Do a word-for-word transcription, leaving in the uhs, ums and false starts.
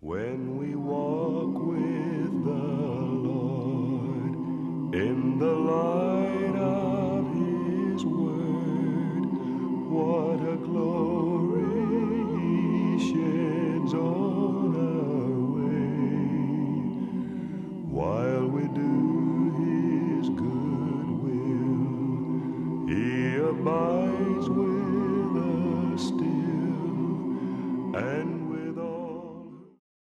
When we walk with the Lord in the light of His word, what a glory He sheds on our way. While we do His good will, He abides with us still, and